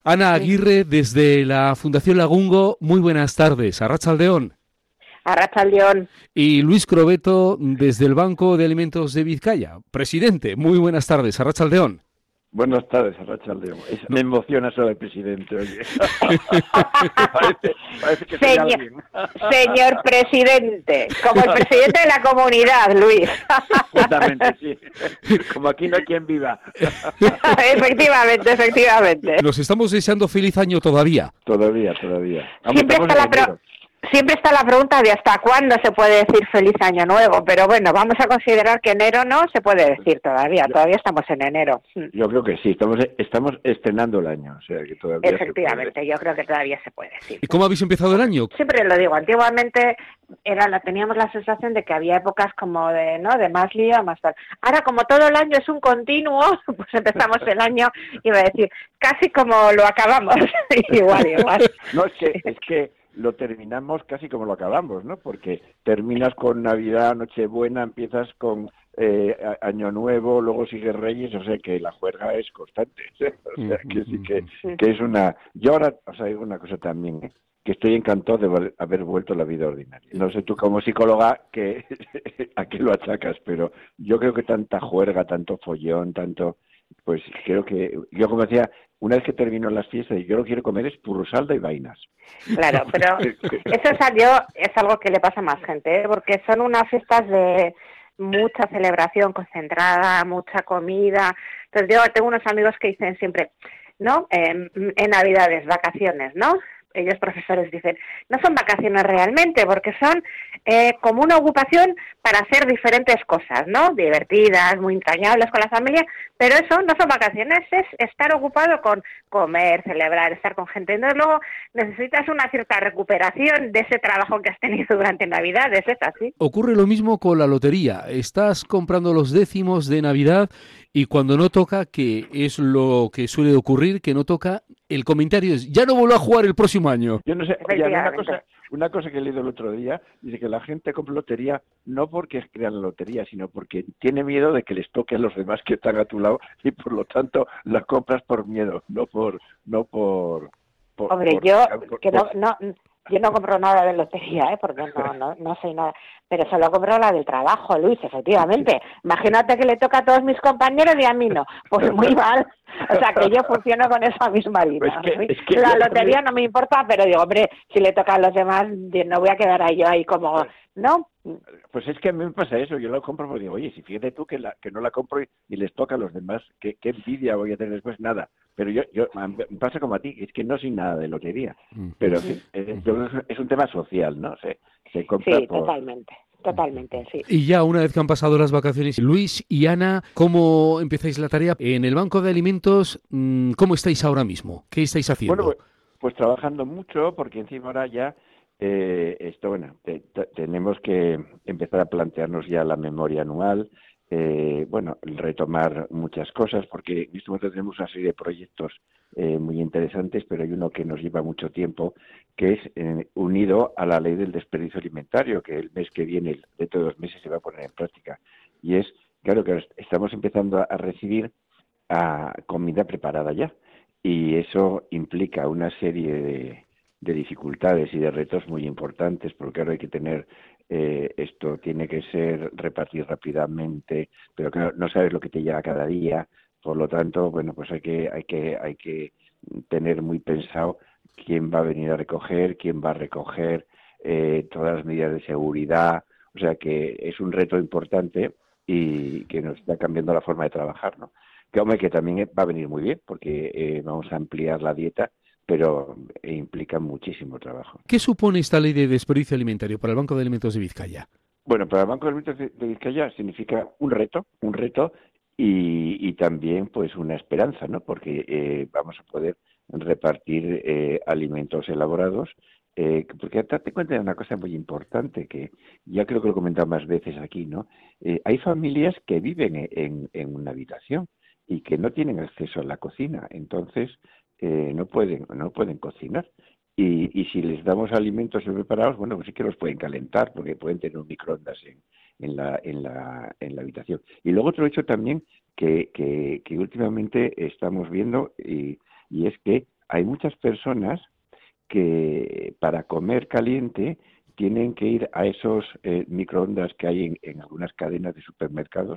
Ana Aguirre, desde la Fundación Lagungo, muy buenas tardes. Arratsaldeón. Arratsaldeón. Y Luis Crobeto, desde el Banco de Alimentos de Vizcaya, presidente, muy buenas tardes. Arratsaldeón. Buenas tardes, Arratsaldeón. Me No. emociona ser el presidente, oye. Parece que soy Señor, alguien. señor presidente, como el presidente de la comunidad, Luis. Justamente, sí. Como aquí no hay quien viva. Efectivamente, efectivamente. Nos estamos deseando feliz año todavía. Todavía. Vamos, Siempre estamos está en la enero. siempre está la pregunta de hasta cuándo se puede decir feliz año nuevo, pero bueno, vamos a considerar que enero no se puede decir todavía, Yo, todavía estamos en enero. yo creo que sí, estamos estrenando el año, o sea que todavía se puede. Efectivamente, yo creo que todavía se puede decir. ¿Y cómo habéis empezado el año? Siempre lo digo, antiguamente teníamos la sensación de que había épocas como de, ¿no?, de más lío, más tal. Ahora, como todo el año es un continuo, pues empezamos el año, iba a decir, casi como lo acabamos. igual. No, es que lo terminamos casi como lo acabamos, ¿no? Porque terminas con Navidad, Nochebuena, empiezas con Año Nuevo, luego sigue Reyes, o sea que la juerga es constante. O sea que sí que es una... Yo ahora os digo una cosa también, ¿eh? Que estoy encantado de haber vuelto a la vida ordinaria. No sé tú como psicóloga a qué lo achacas, pero yo creo que tanta juerga, tanto follón, pues creo que, yo como decía, una vez que termino las fiestas y yo lo que quiero comer es purrusalda y vainas. Claro, pero eso es algo que le pasa a más gente, ¿eh? Porque son unas fiestas de mucha celebración concentrada, mucha comida. Entonces yo tengo unos amigos que dicen siempre, ¿no? En Navidades, vacaciones, ¿no? Ellos profesores dicen, no son vacaciones realmente, porque son como una ocupación para hacer diferentes cosas, ¿no? Divertidas, muy entrañables con la familia, pero eso no son vacaciones, es estar ocupado con comer, celebrar, estar con gente. Entonces luego necesitas una cierta recuperación de ese trabajo que has tenido durante Navidades, es así. Ocurre lo mismo con la lotería. Estás comprando los décimos de Navidad y cuando no toca, que es lo que suele ocurrir, que no toca, el comentario es, ya no vuelvo a jugar el próximo año. Yo no sé, oye, Efectivamente. una cosa que he leído el otro día, dice que la gente compra lotería no porque crean la lotería, sino porque tiene miedo de que les toque a los demás que están a tu lado y por lo tanto la compras por miedo, no Hombre, yo que por- yo no compro nada de lotería, porque no soy nada, pero solo compro la del trabajo, Luis, efectivamente. Imagínate que le toca a todos mis compañeros y a mí no, pues muy mal. O sea, que yo funciono con esa misma Pues línea. es que La yo también. lotería no me importa, pero digo, hombre, si le toca a los demás, no voy a quedar ahí como, ¿no? Pues es que a mí me pasa eso, yo la compro porque digo, oye, si fíjate tú que no la compro y les toca a los demás, qué envidia voy a tener después, nada. Pero me pasa como a ti, es que no soy nada de lotería. Pero en fin, yo creo que es un tema social, ¿no? Se compra Sí, por... totalmente, sí. Y ya una vez que han pasado las vacaciones, Luis y Ana, ¿cómo empezáis la tarea? En el Banco de Alimentos, ¿cómo estáis ahora mismo? ¿Qué estáis Bueno, haciendo? pues trabajando mucho, porque encima ahora ya, tenemos que empezar a plantearnos ya la memoria anual, bueno, retomar muchas cosas, porque en este momento tenemos una serie de proyectos muy interesantes, pero hay uno que nos lleva mucho tiempo, que es unido a la ley del desperdicio alimentario, que el mes que viene, dentro de 2 meses, se va a poner en práctica. Y es, claro, que estamos empezando a recibir comida preparada ya y eso implica una serie de dificultades y de retos muy importantes, porque ahora hay que tener, esto tiene que ser repartir rápidamente, pero claro, no sabes lo que te llega cada día, por lo tanto, bueno, pues hay que tener muy pensado quién va a venir a recoger, quién va a recoger, todas las medidas de seguridad, o sea que es un reto importante y que nos está cambiando la forma de trabajar, ¿no? Que hombre, que también va a venir muy bien, porque vamos a ampliar la dieta, pero implica muchísimo trabajo. ¿Qué supone esta ley de desperdicio alimentario para el Banco de Alimentos de Vizcaya? Bueno, para el Banco de Alimentos de Vizcaya significa un reto y también pues una esperanza, ¿no? Porque vamos a poder repartir alimentos elaborados, porque date cuenta de una cosa muy importante que ya creo que lo he comentado más veces aquí, ¿no? Hay familias que viven en una habitación y que no tienen acceso a la cocina, entonces no pueden cocinar. Y si les damos alimentos preparados, bueno, pues sí que los pueden calentar, porque pueden tener un microondas en la habitación. Y luego otro hecho también que últimamente estamos viendo, y es que hay muchas personas que para comer caliente tienen que ir a esos microondas que hay en algunas cadenas de supermercados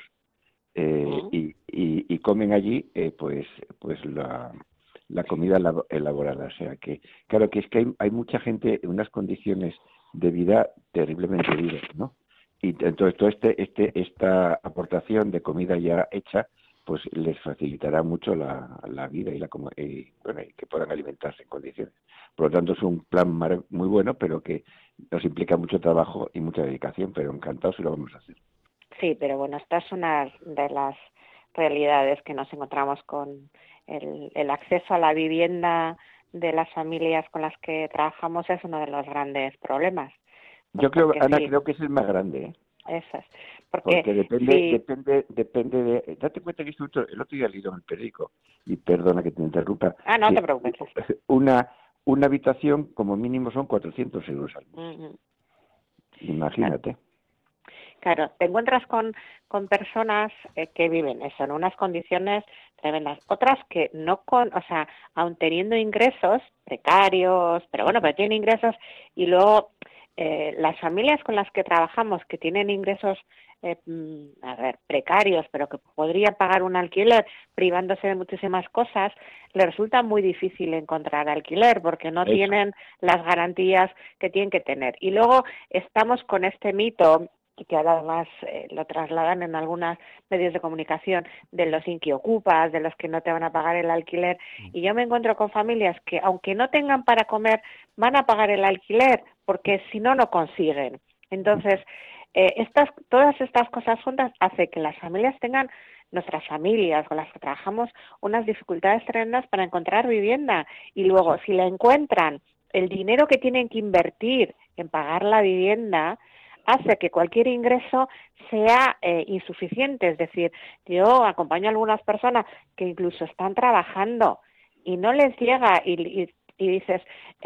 y comen allí pues la comida elaborada. O sea que, claro que es que hay mucha gente en unas condiciones de vida terriblemente duras, ¿no? Y entonces esta aportación de comida ya hecha pues les facilitará mucho la vida y y que puedan alimentarse en condiciones. Por lo tanto, es un plan muy bueno, pero que nos implica mucho trabajo y mucha dedicación, pero encantados si lo vamos a hacer. Sí, pero bueno, esta es una de las realidades que nos encontramos con el acceso a la vivienda de las familias con las que trabajamos es uno de los grandes problemas. Pues yo creo, Ana, sí, creo que es el más grande, ¿eh? Eso es. Porque sí, depende de... Date cuenta que el otro día he leído en el periódico, y perdona que te interrumpa, no que te preocupes. una habitación como mínimo son 400 euros al mes. Uh-huh. Imagínate. Claro, te encuentras con personas que viven eso, en unas condiciones tremendas. Otras que aun teniendo ingresos precarios, pero tienen ingresos y luego las familias con las que trabajamos que tienen ingresos precarios, pero que podrían pagar un alquiler privándose de muchísimas cosas, les resulta muy difícil encontrar alquiler porque no tienen las garantías que tienen que tener. Y luego estamos con este mito que además lo trasladan en algunos medios de comunicación, de los inquiocupas, de los que no te van a pagar el alquiler. Y yo me encuentro con familias que, aunque no tengan para comer, van a pagar el alquiler, porque si no, no consiguen. Entonces, todas estas cosas juntas hacen que las familias tengan, nuestras familias con las que trabajamos, unas dificultades tremendas para encontrar vivienda. Y luego, si la encuentran, el dinero que tienen que invertir en pagar la vivienda hace que cualquier ingreso sea insuficiente. Es decir, yo acompaño a algunas personas que incluso están trabajando y no les llega y dices,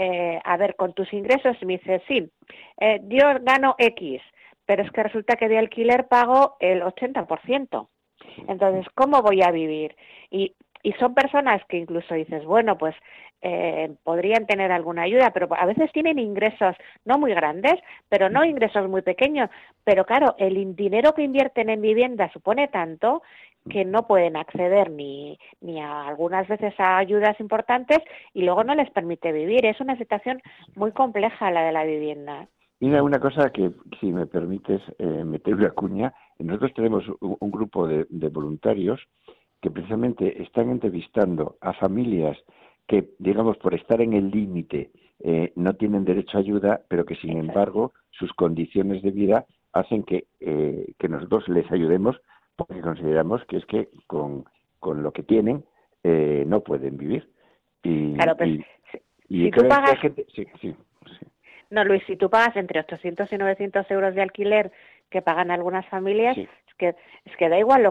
con tus ingresos, y me dices, sí, yo gano X, pero es que resulta que de alquiler pago el 80%. Entonces, ¿cómo voy a vivir? Y son personas que incluso dices, bueno, pues podrían tener alguna ayuda, pero a veces tienen ingresos no muy grandes, pero no ingresos muy pequeños. Pero claro, el dinero que invierten en vivienda supone tanto que no pueden acceder ni algunas veces a ayudas importantes y luego no les permite vivir. Es una situación muy compleja la de la vivienda. Mira, una cosa que, si me permites meter una cuña, nosotros tenemos un grupo de voluntarios que precisamente están entrevistando a familias que, digamos, por estar en el límite no tienen derecho a ayuda, pero que, sin embargo, sus condiciones de vida hacen que nosotros les ayudemos porque consideramos que es que con lo que tienen no pueden vivir. Claro, pues, si tú pagas... Sí. No, Luis, si tú pagas entre 800 y 900 euros de alquiler que pagan algunas familias, sí. es que da igual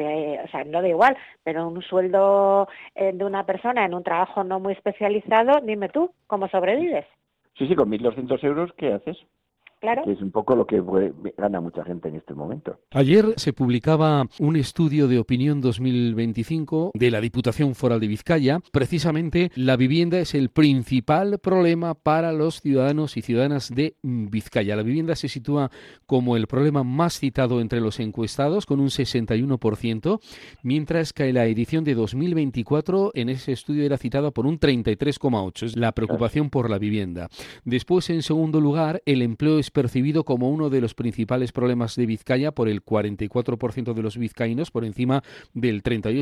no da igual, pero un sueldo de una persona en un trabajo no muy especializado, dime tú, ¿cómo sobrevives? Sí, con 1.200 euros, ¿qué haces? Claro. Que es un poco lo que gana mucha gente en este momento. Ayer se publicaba un estudio de opinión 2025 de la Diputación Foral de Vizcaya. Precisamente la vivienda es el principal problema para los ciudadanos y ciudadanas de Vizcaya. La vivienda se sitúa como el problema más citado entre los encuestados, con un 61%, mientras que la edición de 2024 en ese estudio era citada por un 33,8%. Es la preocupación por la vivienda. Después, en segundo lugar, el empleo es percibido como uno de los principales problemas de Vizcaya por el 44% de los vizcaínos, por encima del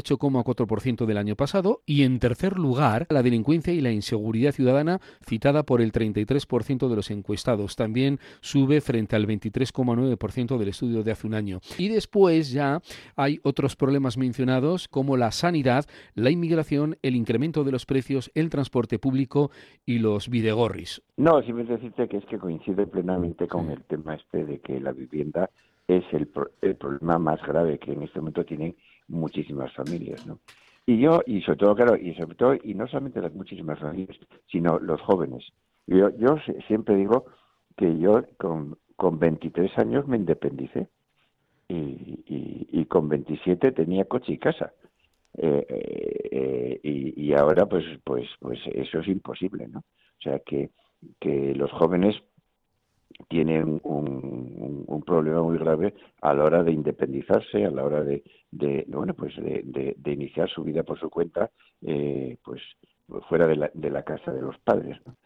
38,4% del año pasado. Y en tercer lugar, la delincuencia y la inseguridad ciudadana, citada por el 33% de los encuestados. También sube frente al 23,9% del estudio de hace un año. Y después ya hay otros problemas mencionados como la sanidad, la inmigración, el incremento de los precios, el transporte público y los bidegorris. No, simplemente decirte que es que coincide plenamente con el tema de que la vivienda es el problema más grave que en este momento tienen muchísimas familias, ¿no? Y sobre todo, y no solamente las muchísimas familias, sino los jóvenes. Yo siempre digo que yo con 23 años me independicé y con 27 tenía coche y casa. y ahora pues eso es imposible, ¿no? O sea que los jóvenes tienen un problema muy grave a la hora de independizarse, a la hora de iniciar su vida por su cuenta, pues fuera de la casa de los padres, ¿no?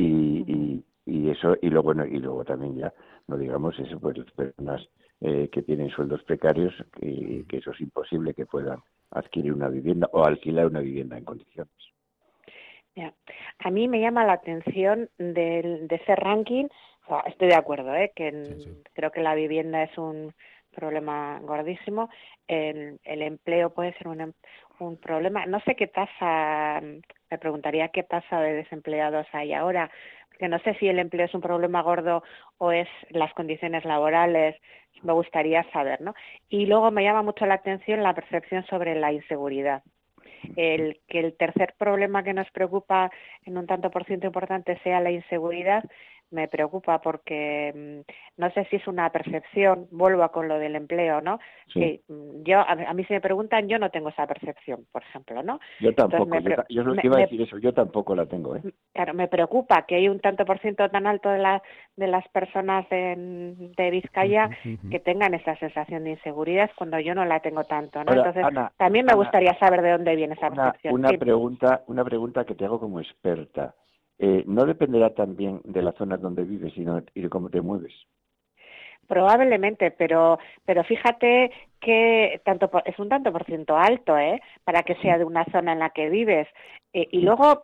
Y eso, y luego también ya, no digamos eso, pues las personas que tienen sueldos precarios, que eso es imposible que puedan adquirir una vivienda o alquilar una vivienda en condiciones. Ya. A mí me llama la atención de ese ranking. O sea, estoy de acuerdo, creo que la vivienda es un problema gordísimo. El empleo puede ser un problema. No sé qué tasa, me preguntaría qué tasa de desempleados hay ahora, porque no sé si el empleo es un problema gordo o es las condiciones laborales. Me gustaría saber, ¿no? Y luego me llama mucho la atención la percepción sobre la inseguridad. Que el tercer problema que nos preocupa en un tanto por ciento importante sea la inseguridad, me preocupa porque no sé si es una percepción, vuelvo con lo del empleo, ¿no? Sí. Que a mí si me preguntan, yo no tengo esa percepción, por ejemplo, ¿no? Yo tampoco, yo iba a decir eso, yo tampoco la tengo, ¿eh? Claro, me preocupa que hay un tanto por ciento tan alto de las personas de Vizcaya que tengan esa sensación de inseguridad cuando yo no la tengo tanto, ¿no? Ahora, Entonces, Ana, también me gustaría saber de dónde viene esa percepción. Una pregunta que te hago como experta. ¿No dependerá también de la zona donde vives y de cómo te mueves? Probablemente, pero fíjate que es un tanto por ciento alto, para que sea de una zona en la que vives. Y luego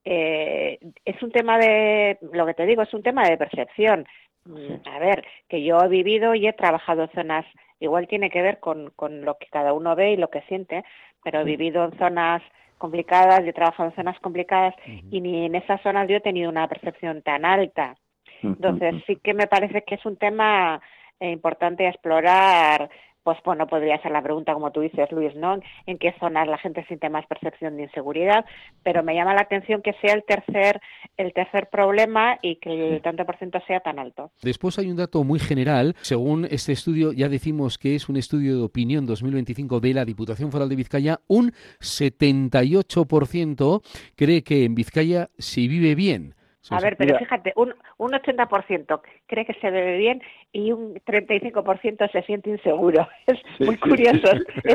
es un tema lo que te digo, es un tema de percepción. A ver, que yo he vivido y he trabajado en zonas, igual tiene que ver con lo que cada uno ve y lo que siente, pero he vivido en zonas complicadas, yo he trabajado en zonas complicadas y ni en esas zonas yo he tenido una percepción tan alta. Entonces sí que me parece que es un tema importante a explorar. Pues bueno, podría ser la pregunta, como tú dices, Luis, ¿no? ¿En qué zonas la gente siente más percepción de inseguridad? Pero me llama la atención que sea el tercer problema y que el tanto por ciento sea tan alto. Después hay un dato muy general. Según este estudio, ya decimos que es un estudio de opinión 2025 de la Diputación Foral de Vizcaya, un 78% cree que en Vizcaya se vive bien. A ver, pero fíjate, un 80% cree que se bebe bien y un 35% se siente inseguro. Es muy curioso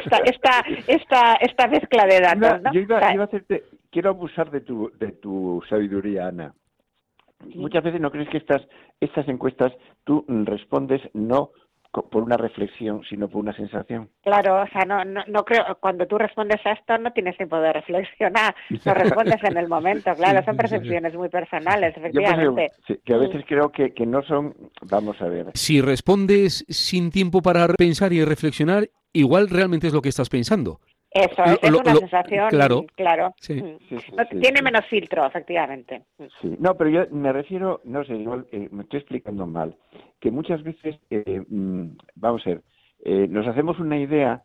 esta mezcla de datos, ¿no? Yo iba a hacerte, quiero abusar de tu sabiduría, Ana. Sí. Muchas veces no crees que estas encuestas tú respondes no por una reflexión, sino por una sensación. Claro, o sea, no creo, cuando tú respondes a esto no tienes tiempo de reflexionar, lo respondes en el momento, claro, son percepciones muy personales, efectivamente. Yo que a veces creo que no son, vamos a ver. Si respondes sin tiempo para pensar y reflexionar, igual realmente es lo que estás pensando. Eso, es una sensación, claro. Sí. Tiene menos filtro, efectivamente. Sí. No, pero yo me refiero, no sé, igual me estoy explicando mal, que muchas veces, vamos a ver, nos hacemos una idea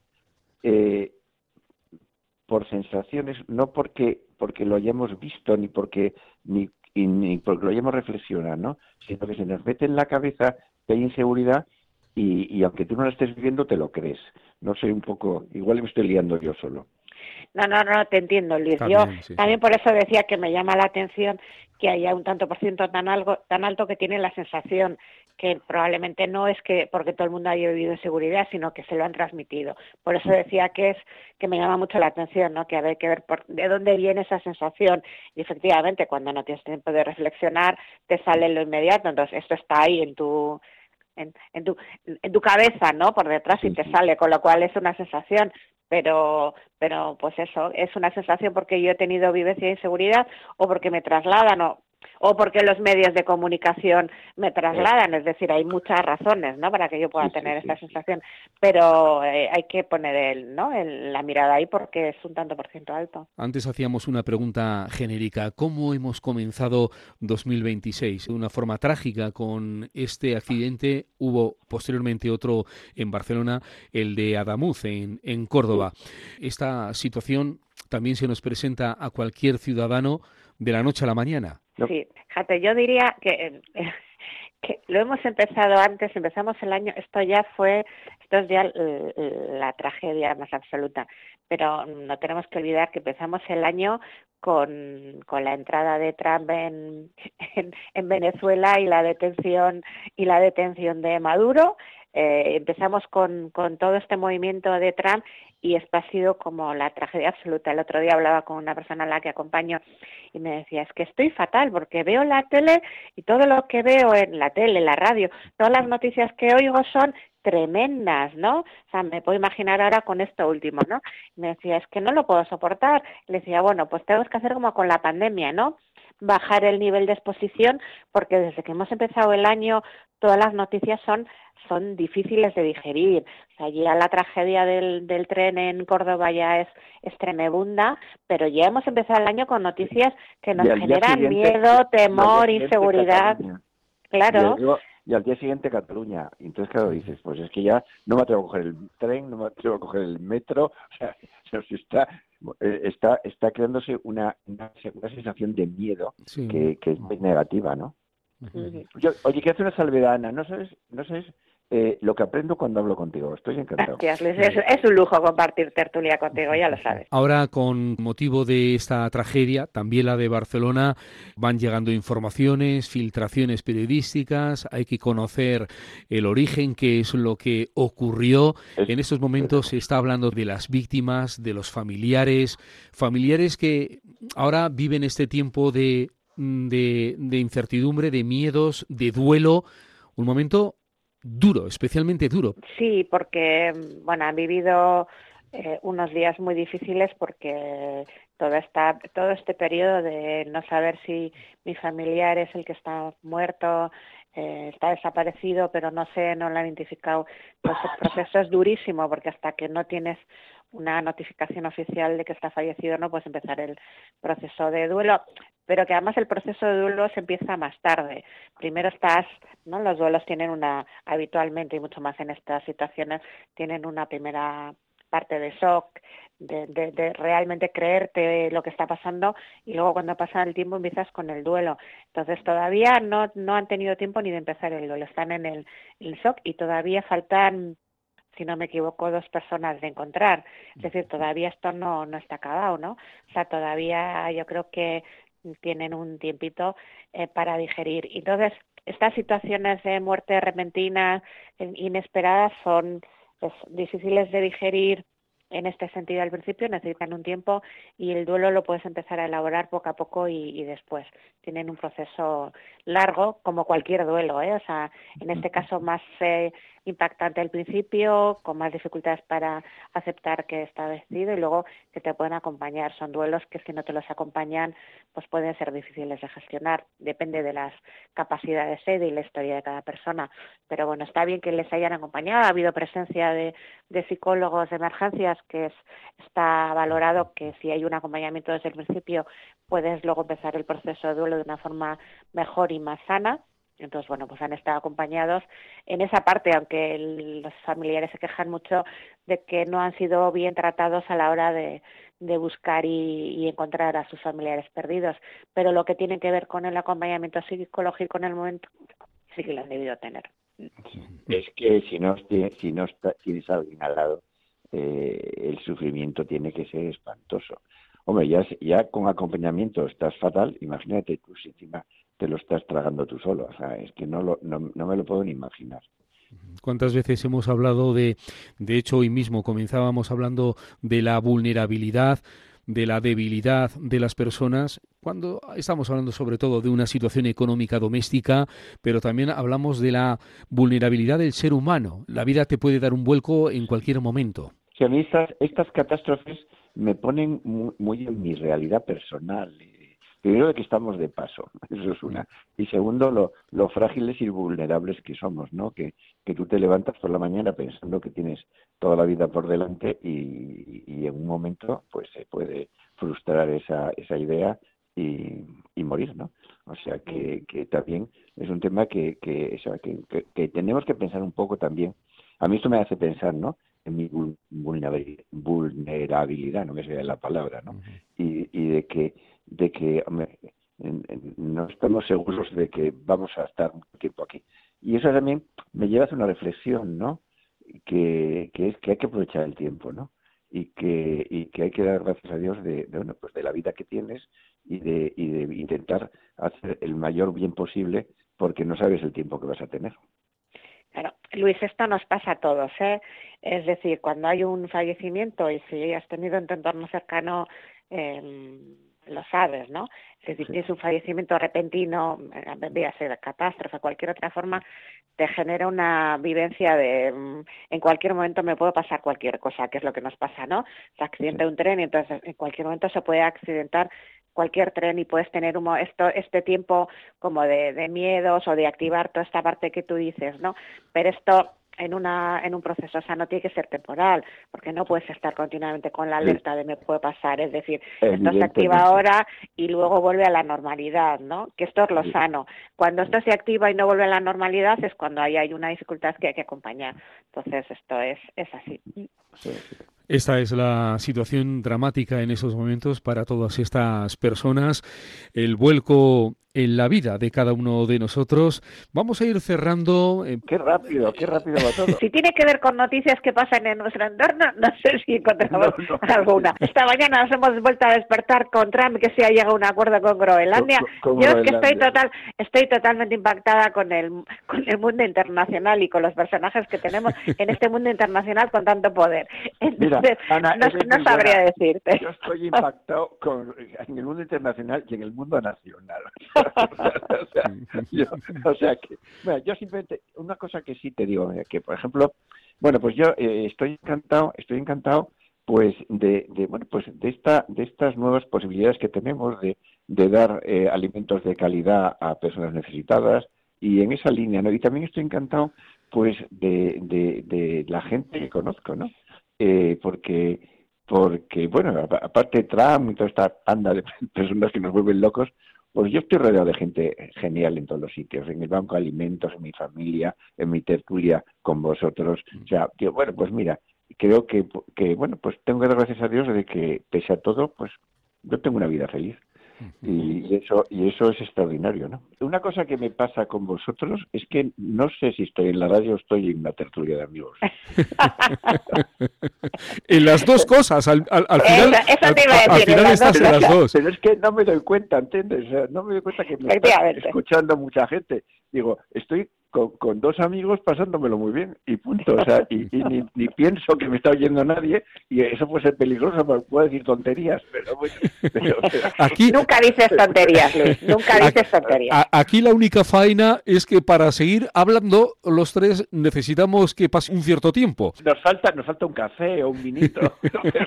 por sensaciones, no porque lo hayamos visto, ni porque lo hayamos reflexionado, ¿no? Sino que se nos mete en la cabeza que hay inseguridad y aunque tú no lo estés viviendo, te lo crees. No sé, un poco, igual me estoy liando yo solo. No, te entiendo, Luis. También por eso decía que me llama la atención que haya un tanto por ciento tan alto que tiene la sensación que probablemente no es que porque todo el mundo haya vivido en seguridad, sino que se lo han transmitido. Por eso decía que me llama mucho la atención, ¿no? Que hay que ver de dónde viene esa sensación. Y efectivamente, cuando no tienes tiempo de reflexionar, te sale lo inmediato. Entonces, esto está ahí en tu cabeza, ¿no? Por detrás y te sale, con lo cual es una sensación, pero pues eso, es una sensación porque yo he tenido vivencia de inseguridad o porque me trasladan o porque los medios de comunicación me trasladan, es decir, hay muchas razones, ¿no? Para que yo pueda tener esta sensación, pero hay que poner la mirada ahí porque es un tanto por ciento alto. Antes hacíamos una pregunta genérica, ¿cómo hemos comenzado 2026? De una forma trágica con este accidente, hubo posteriormente otro en Barcelona, el de Adamuz en Córdoba. Esta situación también se nos presenta a cualquier ciudadano de la noche a la mañana. Sí, fíjate, yo diría que que lo hemos empezado antes, empezamos el año, esto es ya la tragedia más absoluta, pero no tenemos que olvidar que empezamos el año con la entrada de Trump en Venezuela y la detención de Maduro. Empezamos con todo este movimiento de Trump y esto ha sido como la tragedia absoluta. El otro día hablaba con una persona a la que acompaño y me decía, es que estoy fatal porque veo la tele y todo lo que veo en la tele, en la radio, todas las noticias que oigo son tremendas, ¿no? O sea, me puedo imaginar ahora con esto último, ¿no? Me decía, es que no lo puedo soportar. Le decía, bueno, pues tenemos que hacer como con la pandemia, ¿no? Bajar el nivel de exposición, porque desde que hemos empezado el año todas las noticias son difíciles de digerir. O sea, ya la tragedia del tren en Córdoba ya es tremenda, pero ya hemos empezado el año con noticias que nos generan miedo, temor, inseguridad. Claro. Y al día siguiente Cataluña. Entonces, claro, dices, pues es que ya no me atrevo a coger el tren, no me atrevo a coger el metro. O sea, está creándose una sensación de miedo que es muy negativa, ¿no? Oye, que hace una salvedad, Ana, no sabes lo que aprendo cuando hablo contigo. Estoy encantado. Es un lujo compartir tertulia contigo, ya lo sabes. Ahora, con motivo de esta tragedia, también la de Barcelona, van llegando informaciones, filtraciones periodísticas, hay que conocer el origen, qué es lo que ocurrió. En estos momentos se está hablando de las víctimas, de los familiares que ahora viven este tiempo de incertidumbre, de miedos, de duelo, un momento duro, especialmente duro. Sí, porque han vivido unos días muy difíciles porque todo este periodo de no saber si mi familiar es el que está muerto, está desaparecido, pero no lo han identificado. Pues el proceso es durísimo porque hasta que no tienes una notificación oficial de que está fallecido no puedes empezar el proceso de duelo, pero que además el proceso de duelo se empieza más tarde. Primero los duelos tienen habitualmente y mucho más en estas situaciones, tienen una primera parte de shock, de realmente creerte lo que está pasando, y luego cuando pasa el tiempo empiezas con el duelo. Entonces todavía no han tenido tiempo ni de empezar el duelo, están en el shock y todavía faltan, si no me equivoco, 2 personas de encontrar. Es decir, todavía esto no está acabado, ¿no? O sea, todavía yo creo que tienen un tiempito para digerir. Entonces, estas situaciones de muerte repentina, inesperadas, son difíciles de digerir en este sentido al principio, necesitan un tiempo y el duelo lo puedes empezar a elaborar poco a poco y después. Tienen un proceso largo, como cualquier duelo, O sea, en este caso más impactante al principio, con más dificultades para aceptar que está vencido y luego que te pueden acompañar. Son duelos que si no te los acompañan, pues pueden ser difíciles de gestionar. Depende de las capacidades y la historia de cada persona. Pero bueno, está bien que les hayan acompañado. Ha habido presencia de psicólogos de emergencias, que está valorado que si hay un acompañamiento desde el principio, puedes luego empezar el proceso de duelo de una forma mejor y más sana. Entonces, pues han estado acompañados en esa parte, aunque los familiares se quejan mucho de que no han sido bien tratados a la hora de buscar y encontrar a sus familiares perdidos. Pero lo que tiene que ver con el acompañamiento psicológico en el momento, sí que lo han debido tener. Es que si no tienes a alguien al lado, el sufrimiento tiene que ser espantoso. Hombre, ya con acompañamiento estás fatal, imagínate tú si encima te lo estás tragando tú solo. O sea, es que no me lo puedo ni imaginar. ¿Cuántas veces hemos hablado de hecho hoy mismo comenzábamos hablando de la vulnerabilidad, de la debilidad de las personas, cuando estamos hablando sobre todo de una situación económica doméstica, pero también hablamos de la vulnerabilidad del ser humano? La vida te puede dar un vuelco en cualquier momento. Sí, a mí estas catástrofes me ponen muy en mi realidad personal. Primero, de que estamos de paso, eso es una. Y segundo, lo frágiles y vulnerables que somos, ¿no? Que tú te levantas por la mañana pensando que tienes toda la vida por delante y en un momento pues se puede frustrar esa idea y morir, ¿no? O sea que también es un tema que tenemos que pensar un poco también. A mí esto me hace pensar, ¿no?, en mi vulnerabilidad, no me sé la palabra, ¿no? Y de que hombre, no estamos seguros de que vamos a estar mucho tiempo aquí. Y eso también me lleva a hacer una reflexión, ¿no? Que es que hay que aprovechar el tiempo, ¿no? Y que hay que dar gracias a Dios bueno, pues de la vida que tienes y de intentar hacer el mayor bien posible, porque no sabes el tiempo que vas a tener. Claro, Luis, esto nos pasa a todos, ¿eh? Es decir, cuando hay un fallecimiento, y si has tenido en tu entorno cercano, lo sabes, ¿no? Es decir, tienes un fallecimiento repentino, ya sea catástrofe, cualquier otra forma, te genera una vivencia de en cualquier momento me puede pasar cualquier cosa, que es lo que nos pasa, ¿no? Se accidenta un tren y entonces en cualquier momento se puede accidentar cualquier tren y puedes tener este tiempo como de miedos o de activar toda esta parte que tú dices, ¿no? Pero esto en un proceso sano tiene que ser temporal, porque no puedes estar continuamente con la alerta de me puede pasar, es decir, esto se activa ahora y luego vuelve a la normalidad, ¿no? Que esto es lo sano. Cuando esto se activa y no vuelve a la normalidad es cuando ahí hay una dificultad que hay que acompañar. Entonces esto es así. Esta es la situación dramática en esos momentos para todas estas personas, el vuelco en la vida de cada uno de nosotros. Vamos a ir cerrando. Qué rápido va todo. Si tiene que ver con noticias que pasan en nuestro entorno, no sé si encontramos alguna. Esta mañana nos hemos vuelto a despertar con Trump, que se ha llegado a un acuerdo con Groenlandia. Yo es que estoy totalmente impactada con el mundo internacional y con los personajes que tenemos en este mundo internacional con tanto poder. Entonces, mira, Ana, no sabría decirte. Yo estoy impactado en el mundo internacional y en el mundo nacional. Yo simplemente, una cosa que sí te digo, que por ejemplo, bueno, pues yo estoy encantado pues de estas nuevas posibilidades que tenemos de dar alimentos de calidad a personas necesitadas, y en esa línea, ¿no? Y también estoy encantado pues de la gente que conozco, ¿no? Porque bueno, aparte de Trump y toda esta panda de personas que nos vuelven locos, pues yo estoy rodeado de gente genial en todos los sitios, en el banco de alimentos, en mi familia, en mi tertulia con vosotros. O sea, que bueno, pues mira, creo que bueno, pues tengo que dar gracias a Dios de que pese a todo, pues yo tengo una vida feliz. Y eso es extraordinario, ¿no? Una cosa que me pasa con vosotros es que no sé si estoy en la radio o estoy en una tertulia de amigos. En las dos cosas, al final, eso te iba a decir, al final estás en las dos. Pero es que no me doy cuenta, ¿entiendes? O sea, no me doy cuenta que me está escuchando mucha gente. Digo, estoy con dos amigos pasándomelo muy bien y punto. O sea, y ni pienso que me está oyendo nadie, y eso puede ser peligroso, puedo decir tonterías, pero aquí nunca dices tonterías, Luis, nunca dices tonterías. Aquí la única faena es que para seguir hablando los tres necesitamos que pase un cierto tiempo. Nos falta un café o un vinito.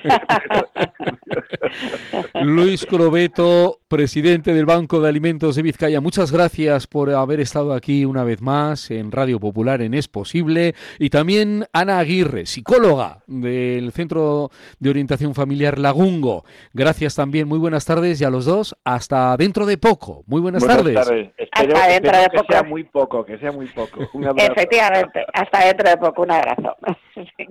Luis Crobeto, presidente del Banco de Alimentos de Vizcaya, muchas gracias por haber estado aquí una vez más en Radio Popular en Es Posible, y también Ana Aguirre, psicóloga del Centro de Orientación Familiar Lagungo. Gracias también, muy buenas tardes, y a los dos hasta dentro de poco. Muy buenas tardes. Espero que sea muy poco. Un abrazo. Efectivamente, hasta dentro de poco, un abrazo.